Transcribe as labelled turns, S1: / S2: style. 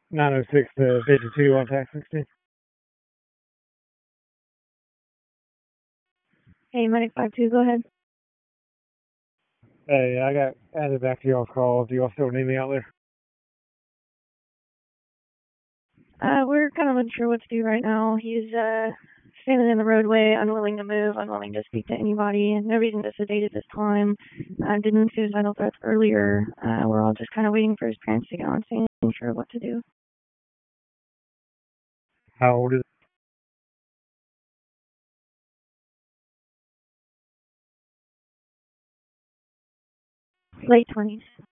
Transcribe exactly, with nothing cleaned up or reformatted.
S1: nine oh six to fifty-two on tax sixty.
S2: Hey, Medic five two, go ahead.
S1: Hey, I got added back to y'all's call. Do y'all still need me out there?
S2: Uh, we're kind of unsure what to do right now. He's, uh, standing in the roadway, unwilling to move, unwilling to speak to anybody, and no reason to sedate at this time. Uh, didn't suicidal threats earlier. Uh, we're all just kind of waiting for his parents to get on scene, unsure what to do.
S1: How old is
S2: Late twenties.